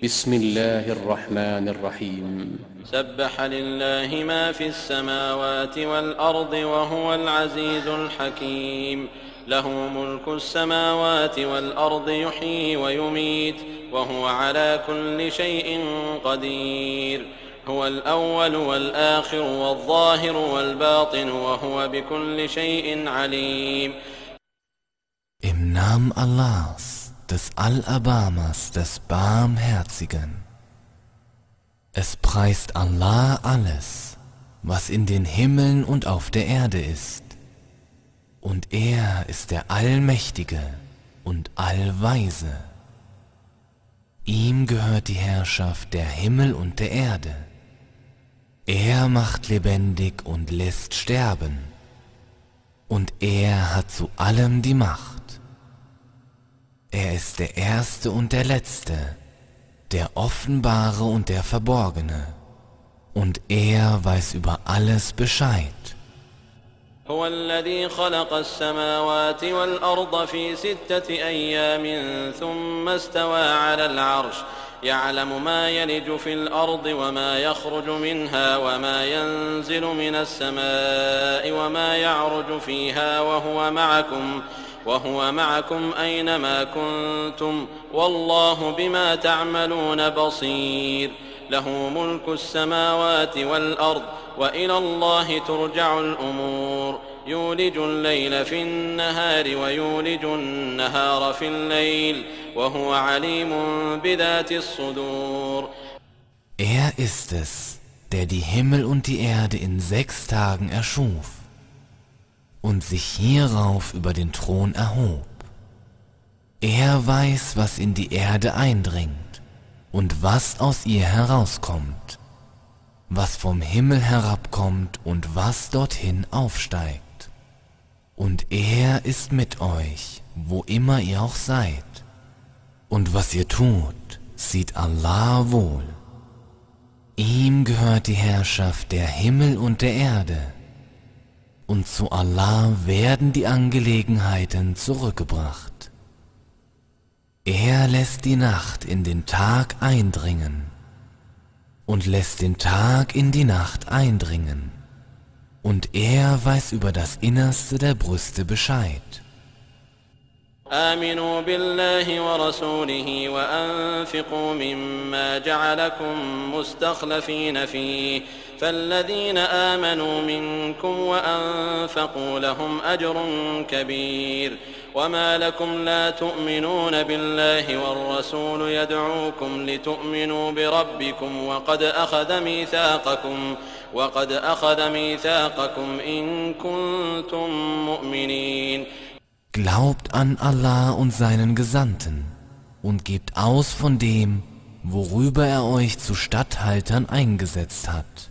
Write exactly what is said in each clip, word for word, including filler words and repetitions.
بسم الله الرحمن الرحيم سبح لله ما في السماوات والأرض وهو العزيز الحكيم له ملك السماوات والأرض يحيي ويميت وهو على كل شيء قدير هو الأول والآخر والظاهر والباطن وهو بكل شيء عليم. Im Namen Allahs, des Allerbarmers, des Barmherzigen. Es preist Allah alles, was in den Himmeln und auf der Erde ist. Und er ist der Allmächtige und Allweise. Ihm gehört die Herrschaft der Himmel und der Erde. Er macht lebendig und lässt sterben. Und er hat zu allem die Macht. Er ist der Erste und der Letzte, der Offenbare und der Verborgene, und er weiß über alles Bescheid. هو الذي خلق السماوات والأرض في ستة أيام ثم استوى على العرش يعلم ما يلج في الأرض وما يخرج منها وما ينزل من السماء وما يعرج فيها وهو معكم وهو معكم أينما كنتم والله بما تعملون بصير له ملك السماوات والأرض وإلى الله ترجع الأمور يولج الليل في النهار ويولج النهار في الليل وهو عليم بذات الصدور. Er ist es, der die Himmel und die Erde in sechs Tagen erschuf und sich hierauf über den Thron erhob. Er weiß, was in die Erde eindringt und was aus ihr herauskommt, was vom Himmel herabkommt und was dorthin aufsteigt. Und er ist mit euch, wo immer ihr auch seid. Und was ihr tut, sieht Allah wohl. Ihm gehört die Herrschaft der Himmel und der Erde. Und zu Allah werden die Angelegenheiten zurückgebracht. Er lässt die Nacht in den Tag eindringen und lässt den Tag in die Nacht eindringen. Und er weiß über das Innerste der Brüste Bescheid. آمنوا بالله ورسوله وأنفقوا مما جعلكم مستخلفين فيه فالذين آمنوا منكم وأنفقوا لهم أجر كبير وما لكم لا تؤمنون بالله والرسول يدعوكم لتؤمنوا بربكم وقد أخذ ميثاقكم وقد أخذ ميثاقكم إن كنتم مؤمنين. Glaubt an Allah und seinen Gesandten und gebt aus von dem, worüber er euch zu Statthaltern eingesetzt hat.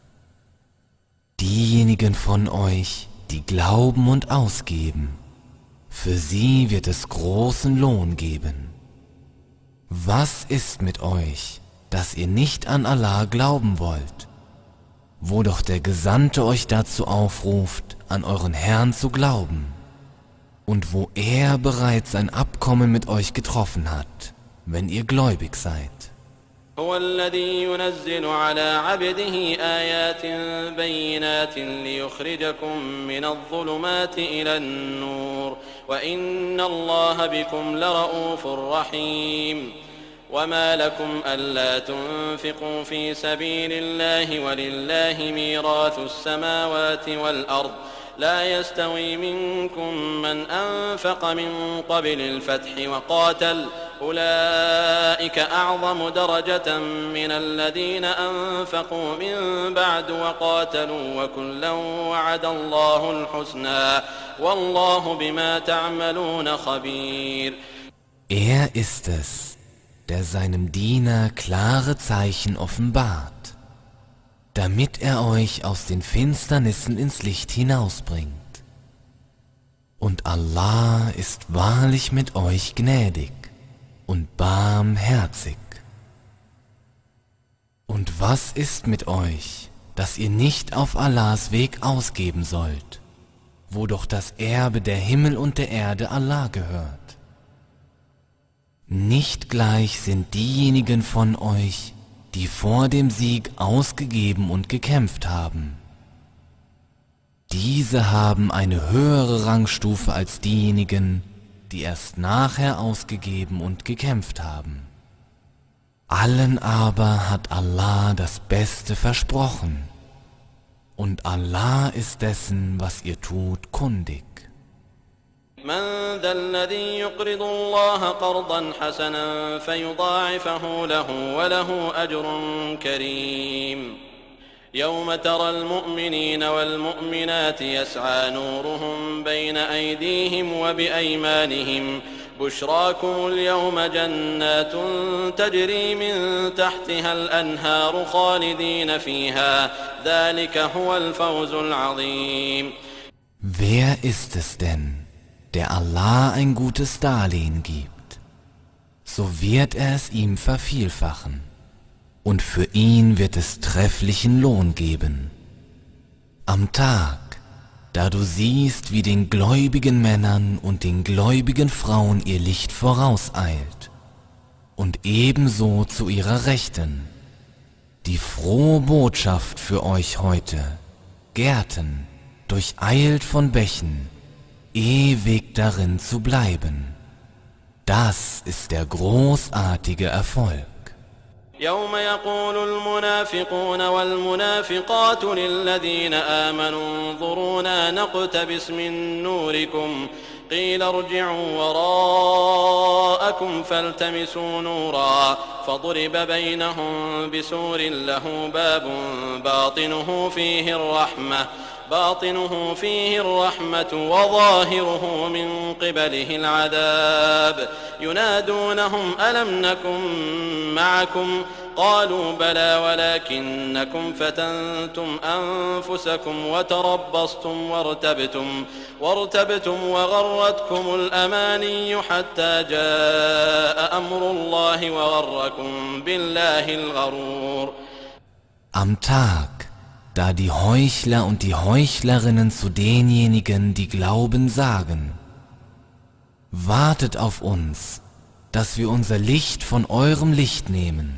Diejenigen von euch, die glauben und ausgeben, für sie wird es großen Lohn geben. Was ist mit euch, dass ihr nicht an Allah glauben wollt, wo doch der Gesandte euch dazu aufruft, an euren Herrn zu glauben? Und wo er bereits ein Abkommen mit euch getroffen hat, wenn ihr gläubig seid. هو الذي ينزل على عبده آيات بينات ليخرجكم من الظلمات إلى النور وإن الله بكم لرؤوف رحيم وما لكم ألا تنفقوا في سبيل الله ولله ميراث السماوات والأرض لا يستوي منكم من أنفق من قبل الفتح وقاتل أولئك أعظم درجة من الذين أنفقوا من بعد وقاتلوا وكلا وعد الله الحسنى والله بما تعملون خبير. Er ist es, der seinem Diener klare Zeichen offenbart, damit er euch aus den Finsternissen ins Licht hinausbringt. Und Allah ist wahrlich mit euch gnädig und barmherzig. Und was ist mit euch, dass ihr nicht auf Allahs Weg ausgeben sollt, wo doch das Erbe der Himmel und der Erde Allah gehört? Nicht gleich sind diejenigen von euch, die vor dem Sieg ausgegeben und gekämpft haben. Diese haben eine höhere Rangstufe als diejenigen, die erst nachher ausgegeben und gekämpft haben. Allen aber hat Allah das Beste versprochen, und Allah ist dessen, was ihr tut, kundig. من ذا الذي يقرض الله قرضا حسنا فيضاعفه له وله أجر كريم يوم ترى المؤمنين والمؤمنات يسعى نورهم بين أيديهم وبأيمانهم بشراكم اليوم جنات تجري من تحتها الأنهار خالدين فيها ذلك هو الفوز العظيم. Wer ist es denn, der Allah ein gutes Darlehen gibt? So wird er es ihm vervielfachen, und für ihn wird es trefflichen Lohn geben. Am Tag, da du siehst, wie den gläubigen Männern und den gläubigen Frauen ihr Licht vorauseilt, und ebenso zu ihrer Rechten, die frohe Botschaft für euch heute, Gärten, durcheilt von Bächen, ewig darin zu bleiben. Das ist der großartige Erfolg. يوم يقول المنافقون والمنافقات للذين آمنوا انظرونا نقتبس من نوركم قيل ارجعوا وراءكم فالتمسوا نورا فضرب بينهم بسور له باب باطنه فيه الرحمة باطنه فيه الرحمة وظاهره من قبله العذاب ينادونهم ألم نكن معكم قالوا بلى ولكنكم فتنتم أنفسكم وتربصتم وارتبتم وارتبتم وغرتكم الأماني حتى جاء أمر الله وغركم بالله الغرور. Am Tag, da die Heuchler und die Heuchlerinnen zu denjenigen, die glauben, sagen: Wartet auf uns, dass wir unser Licht von eurem Licht nehmen.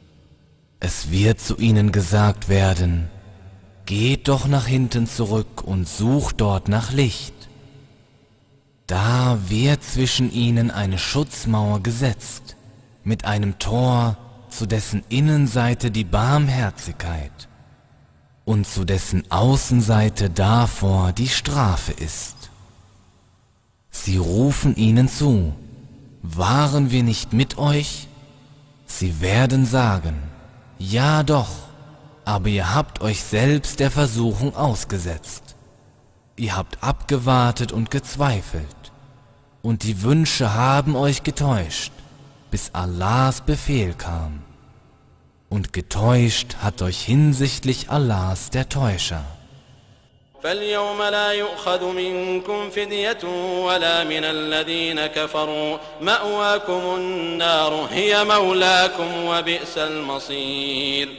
Es wird zu ihnen gesagt werden: Geht doch nach hinten zurück und sucht dort nach Licht. Da wird zwischen ihnen eine Schutzmauer gesetzt, mit einem Tor, zu dessen Innenseite die Barmherzigkeit und zu dessen Außenseite davor die Strafe ist. Sie rufen ihnen zu: Waren wir nicht mit euch? Sie werden sagen: Ja doch, aber ihr habt euch selbst der Versuchung ausgesetzt. Ihr habt abgewartet und gezweifelt, und die Wünsche haben euch getäuscht, bis Allahs Befehl kam. Und getäuscht hat euch hinsichtlich Allahs der Täuscher. فاليوم لا يؤخذ منكم فدية ولا من الذين كفروا مأواكم النار هي مولاكم وبئس المصير.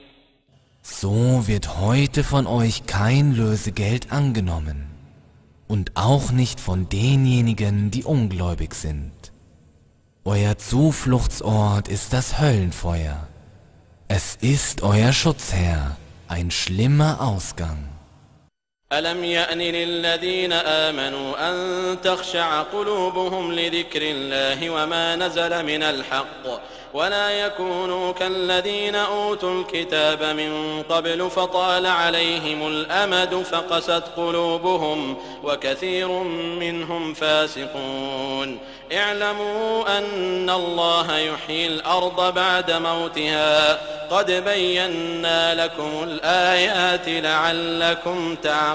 So wird heute von euch kein Lösegeld angenommen und auch nicht von denjenigen, die ungläubig sind. Euer Zufluchtsort ist das Höllenfeuer. Es ist euer Schutzherr, ein schlimmer Ausgang. ألم يأن للذين آمنوا أن تخشع قلوبهم لذكر الله وما نزل من الحق ولا يكونوا كالذين أوتوا الكتاب من قبل فطال عليهم الأمد فقست قلوبهم وكثير منهم فاسقون اعلموا أن الله يحيي الأرض بعد موتها قد بينا لكم الآيات لعلكم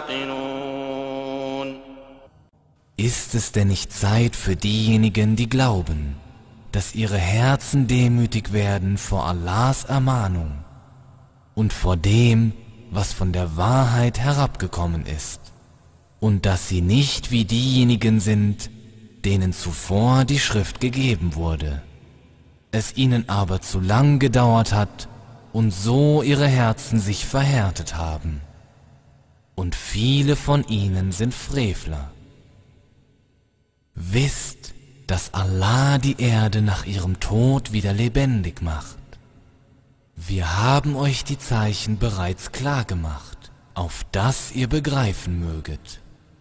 تعقلون. Ist es denn nicht Zeit für diejenigen, die glauben, dass ihre Herzen demütig werden vor Allahs Ermahnung und vor dem, was von der Wahrheit herabgekommen ist, und dass sie nicht wie diejenigen sind, denen zuvor die Schrift gegeben wurde, es ihnen aber zu lang gedauert hat und so ihre Herzen sich verhärtet haben, und viele von ihnen sind Frevler. Wisst, dass Allah die Erde nach ihrem Tod wieder lebendig macht. Wir haben euch die Zeichen bereits klar gemacht, auf dass ihr begreifen möget.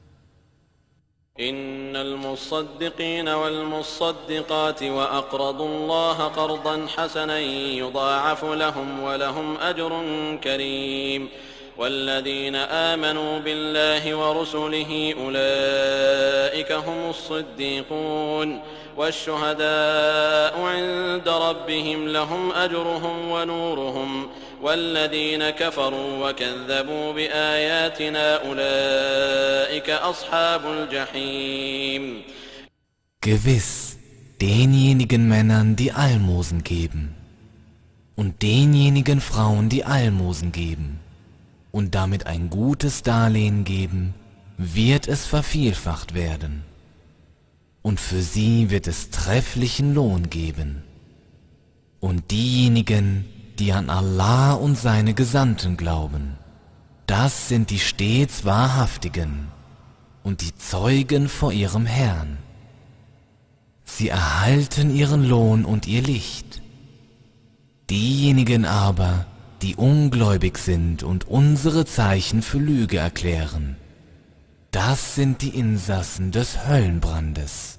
إن المصدقين والمصدقات وأقرضوا الله قرضا حسنا يضاعف لهم ولهم أجر كريم والذين آمنوا بالله ورسله أولئك هم الصديقون والشهداء عند ربهم لهم أجرهم ونورهم والذين كفروا وكذبوا بآياتنا أولئك أصحاب الجحيم. Gewiss, denjenigen Männern, die Almosen geben, und denjenigen Frauen, die Almosen geben, und damit ein gutes Darlehen geben, wird es vervielfacht werden. Und für sie wird es trefflichen Lohn geben. Und diejenigen, die an Allah und seine Gesandten glauben, das sind die stets Wahrhaftigen und die Zeugen vor ihrem Herrn. Sie erhalten ihren Lohn und ihr Licht. Diejenigen aber, die ungläubig sind und unsere Zeichen für Lüge erklären, das sind die Insassen des Höllenbrandes.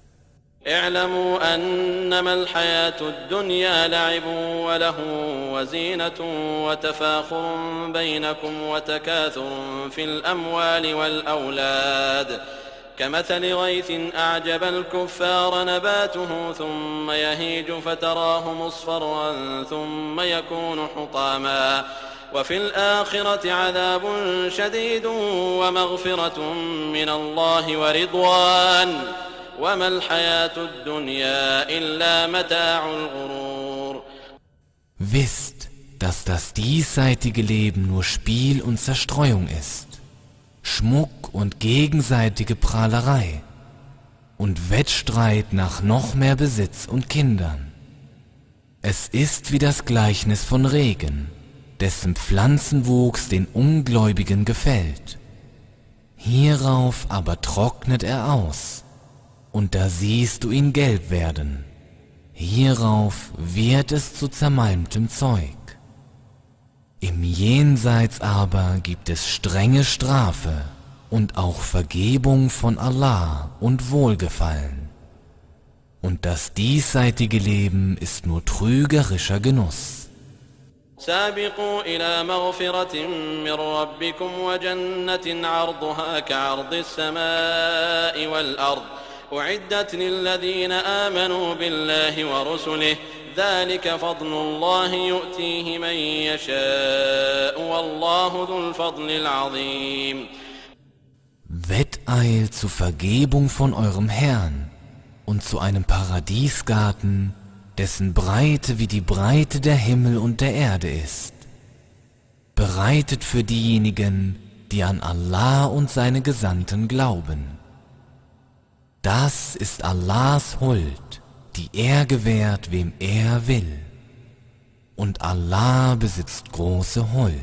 اعلموا أنما الحياة الدنيا لعب وله وزينة وتفاخر بينكم وتكاثر في الأموال والأولاد كمثل غيث أعجب الكفار نباته ثم يهيج فتراه مصفرا ثم يكون حطاما وفي الآخرة عذاب شديد ومغفرة من الله ورضوان وما الحياة الدنيا إلا متاع الغرور. Wisst, dass das diesseitige Leben nur Spiel und Zerstreuung ist, Schmuck und gegenseitige Prahlerei und Wettstreit nach noch mehr Besitz und Kindern. Es ist wie das Gleichnis von Regen, dessen Pflanzenwuchs den Ungläubigen gefällt. Hierauf aber trocknet er aus, und da siehst du ihn gelb werden. Hierauf wird es zu zermalmtem Zeug. Im Jenseits aber gibt es strenge Strafe und auch Vergebung von Allah und Wohlgefallen. Und das diesseitige Leben ist nur trügerischer Genuss. سابقوا إلى مغفرة من ربكم وجنة عرضها كعرض السماء والأرض أعدت للذين آمنوا بالله ورسله ذلك فضل الله يؤتيه من يشاء والله ذو الفضل العظيم. Wetteilt zur Vergebung von eurem Herrn und zu einem Paradiesgarten, dessen Breite wie die Breite der Himmel und der Erde ist, bereitet für diejenigen, die an Allah und seine Gesandten glauben. Das ist Allahs Huld, die er gewährt, wem er will. Und Allah besitzt große Huld.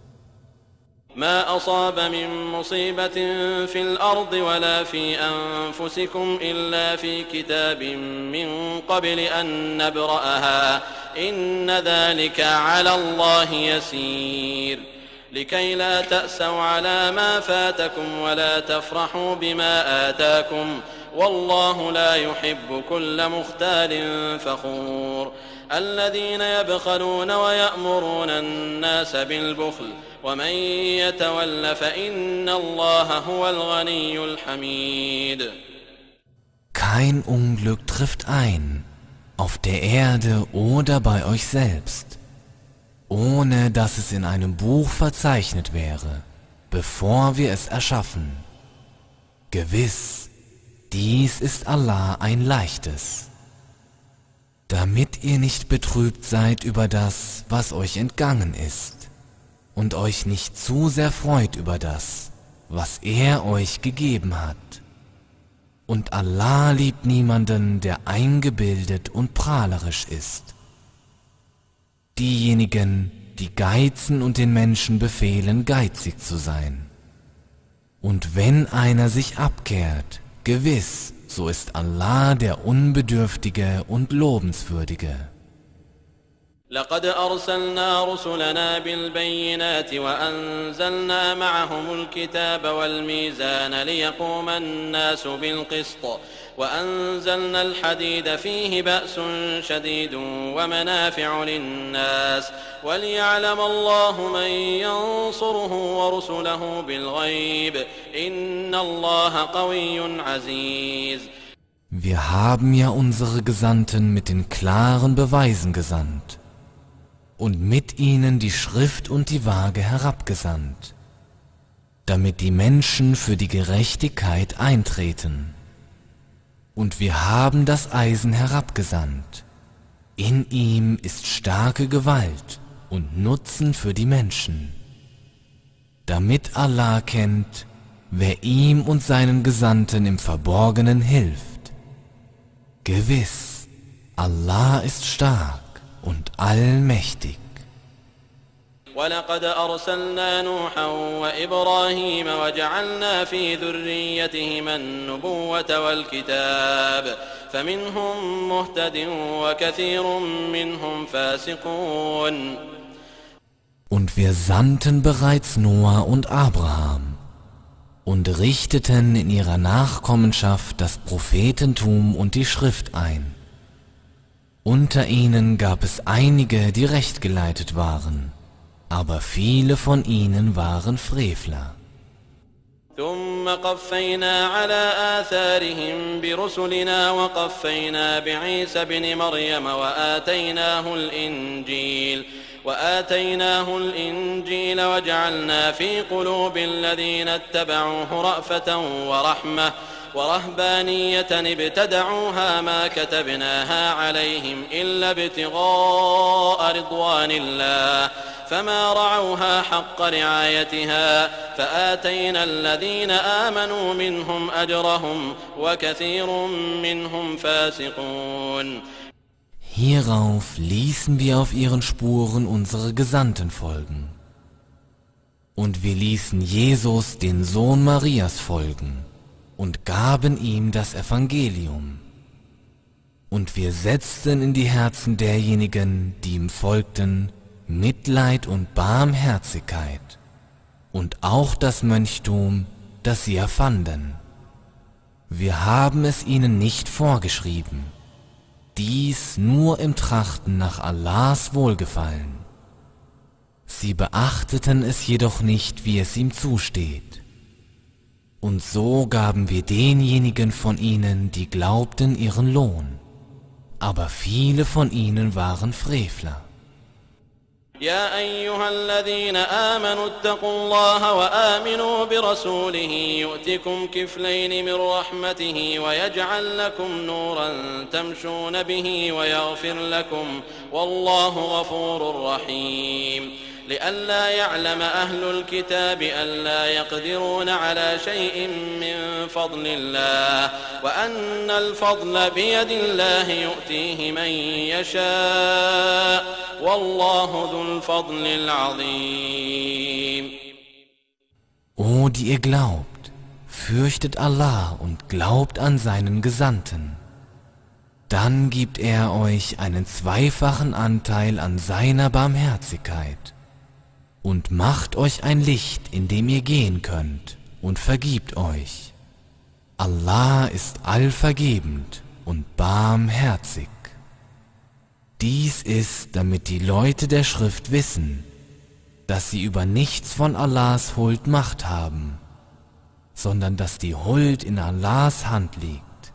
ما أصاب من مصيبة في الأرض ولا في أنفسكم إلا في كتاب من قبل أن نبرأها إن ذلك على الله يسير لكي لا تأسوا على ما فاتكم ولا تفرحوا بما آتاكم والله لا يحب كل مختال فخور الذين يبخلون ويأمرون الناس بالبخل ومن يتول فإن الله هو الغني الحميد. Kein Unglück trifft ein, auf der Erde oder bei euch selbst, ohne dass es in einem Buch verzeichnet wäre, bevor wir es erschaffen. Gewiss, dies ist Allah ein Leichtes. Damit ihr nicht betrübt seid über das, was euch entgangen ist, und euch nicht zu sehr freut über das, was er euch gegeben hat. Und Allah liebt niemanden, der eingebildet und prahlerisch ist. Diejenigen, die geizen und den Menschen befehlen, geizig zu sein. Und wenn einer sich abkehrt, gewiss, so ist Allah der Unbedürftige und Lobenswürdige. لقد أرسلنا رسلنا بالبينات وأنزلنا معهم الكتاب والميزان ليقوم الناس بالقسط وأنزلنا الحديد فيه بأس شديد ومنافع للناس وليعلم الله من ينصره ورسله بالغيب إن الله قوي عزيز. Wir haben ja unsere Gesandten mit den klaren Beweisen gesandt und mit ihnen die Schrift und die Waage herabgesandt, damit die Menschen für die Gerechtigkeit eintreten. Und wir haben das Eisen herabgesandt. In ihm ist starke Gewalt und Nutzen für die Menschen, damit Allah kennt, wer ihm und seinen Gesandten im Verborgenen hilft. Gewiss, Allah ist stark und allmächtig. ولقد أرسلنا نوحا وإبراهيم وجعلنا في ذريتهما النبوة والكتاب فمنهم مهتد وكثير منهم فاسقون. Und wir sandten bereits Noah und Abraham und richteten in ihrer Nachkommenschaft das Prophetentum und die Schrift ein. Unter ihnen gab es einige, die rechtgeleitet waren, aber viele von ihnen waren Frevler. ثم قفينا على آثارهم برسلنا وقفينا بعيسى ابن مريم وآتيناه الإنجيل وآتيناه الإنجيل وجعلنا في قلوب الذين اتبعوه رأفة ورحمة ورهبانية ابتدعوها ما كتبناها عليهم إلا ابتغاء رضوان الله فما رعوها حق رعايتها فآتينا الذين آمنوا منهم أجرهم وكثير منهم فاسقون. Hierauf ließen wir auf ihren Spuren unsere Gesandten folgen. Und wir ließen Jesus, den Sohn Marias, folgen und gaben ihm das Evangelium. Und wir setzten in die Herzen derjenigen, die ihm folgten, Mitleid und Barmherzigkeit und auch das Mönchtum, das sie erfanden. Wir haben es ihnen nicht vorgeschrieben, dies nur im Trachten nach Allahs Wohlgefallen. Sie beachteten es jedoch nicht, wie es ihm zusteht. Und so gaben wir denjenigen von ihnen, die glaubten, ihren Lohn, aber viele von ihnen waren Frevler. يا أيها الذين آمنوا اتقوا الله وآمنوا برسوله يؤتكم كفلين من رحمته ويجعل لكم نورا تمشون به ويغفر لكم والله غفور رحيم. لئلا يعلم أهل الكتاب ألا يقدرون على شيء من فضل الله وأن الفضل بيد الله يؤتيه من يشاء والله ذو الفضل العظيم. O, die ihr glaubt, fürchtet Allah und glaubt an seinen Gesandten. Dann gibt er euch einen zweifachen Anteil an seiner Barmherzigkeit und macht euch ein Licht, in dem ihr gehen könnt, und vergibt euch. Allah ist allvergebend und barmherzig. Dies ist, damit die Leute der Schrift wissen, dass sie über nichts von Allahs Huld Macht haben, sondern dass die Huld in Allahs Hand liegt.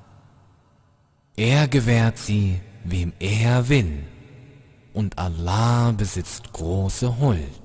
Er gewährt sie, wem er will, und Allah besitzt große Huld.